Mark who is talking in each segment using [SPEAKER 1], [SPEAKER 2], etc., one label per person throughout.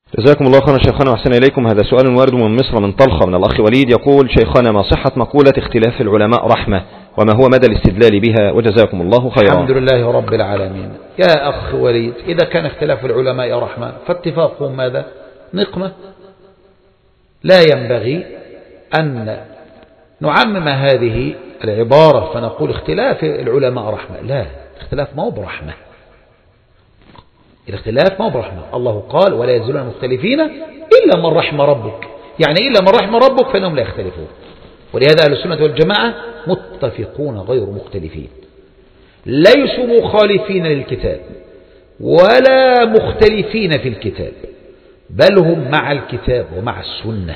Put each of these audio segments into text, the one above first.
[SPEAKER 1] جزاكم الله خيرا شيخنا وأحسن إليكم. هذا سؤال وارد من مصر من طلخة من الأخ وليد يقول: شيخنا، ما صحة مقولة اختلاف العلماء رحمة، وما هو مدى الاستدلال بها؟ وجزاكم الله خيرا.
[SPEAKER 2] الحمد لله رب العالمين. يا أخ وليد، إذا كان اختلاف العلماء رحمة فاتفاقهم ماذا؟ نقمة. لا ينبغي أن نعمم هذه العبارة فنقول اختلاف العلماء رحمة. لا، الاختلاف ما هو برحمة. الاختلاف ما هو برحمة. الله قال: ولا يزالون مختلفين إلا من رحم ربك، يعني إلا من رحم ربك فإنهم لا يختلفون. ولهذا أهل السنة والجماعة متفقون غير مختلفين، ليسوا مخالفين للكتاب ولا مختلفين في الكتاب، بل هم مع الكتاب ومع السنة.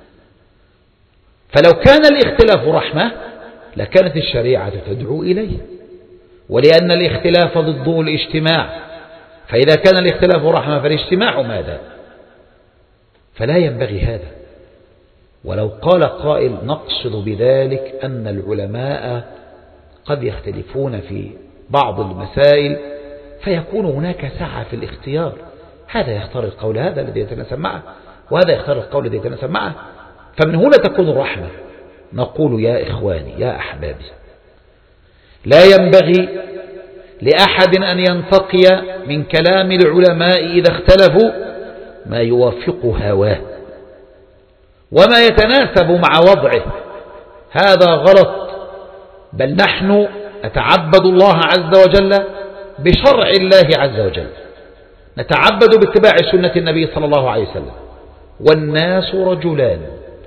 [SPEAKER 2] فلو كان الاختلاف رحمة لكانت الشريعة تدعو إليه، ولأن الاختلاف ضده الاجتماع، فإذا كان الاختلاف رحمة فالاجتماع ماذا؟ فلا ينبغي هذا. ولو قال قائل: نقصد بذلك أن العلماء قد يختلفون في بعض المسائل فيكون هناك سعة في الاختيار، هذا يختار القول هذا الذي يتناسب معه، وهذا يختار القول الذي يتناسب معه، فمن هنا تكون الرحمة. نقول: يا إخواني، يا أحبابي، لا ينبغي لأحد أن ينتقي من كلام العلماء إذا اختلفوا ما يوافق هواه وما يتناسب مع وضعه، هذا غلط. بل نحن نتعبد الله عز وجل بشرع الله عز وجل، نتعبد باتباع سنة النبي صلى الله عليه وسلم. والناس رجلان: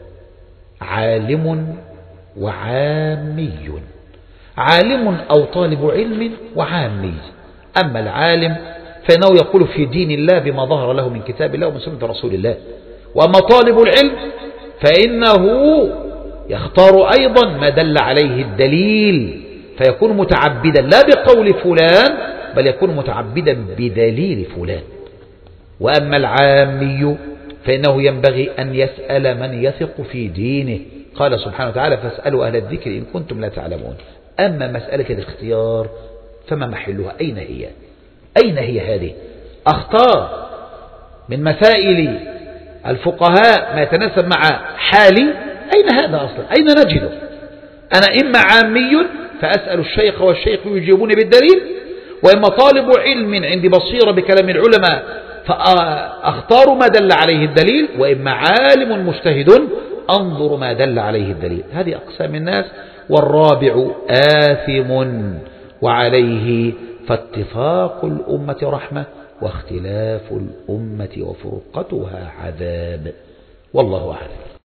[SPEAKER 2] عالم وعامي. عالم أو طالب علم، وعامي. أما العالم فإنه يقول في دين الله بما ظهر له من كتاب الله ومن سنة رسول الله. وأما طالب العلم فإنه يختار أيضا ما دل عليه الدليل، فيكون متعبدا لا بقول فلان، بل يكون متعبدا بدليل فلان. وأما العامي فإنه ينبغي أن يسأل من يثق في دينه. قال سبحانه وتعالى: فاسألوا أهل الذكر إن كنتم لا تعلمون. أما مسألة الاختيار فما محلها؟ أين هي؟ أين هي هذه؟ أختار من مسائل الفقهاء ما يتناسب مع حالي؟ أين هذا أصلا؟ أين نجده؟ أنا إما عامي فأسأل الشيخ والشيخ يجيبوني بالدليل، وإما طالب علم عندي بصيرة بكلام العلماء فأختار ما دل عليه الدليل، وإما عالم مجتهد أنظر ما دل عليه الدليل. هذه أقسام الناس. والرابع آثم وعليه، فاتفاق الأمة رحمة، واختلاف الأمة وفرقتها عذاب. والله أعلم.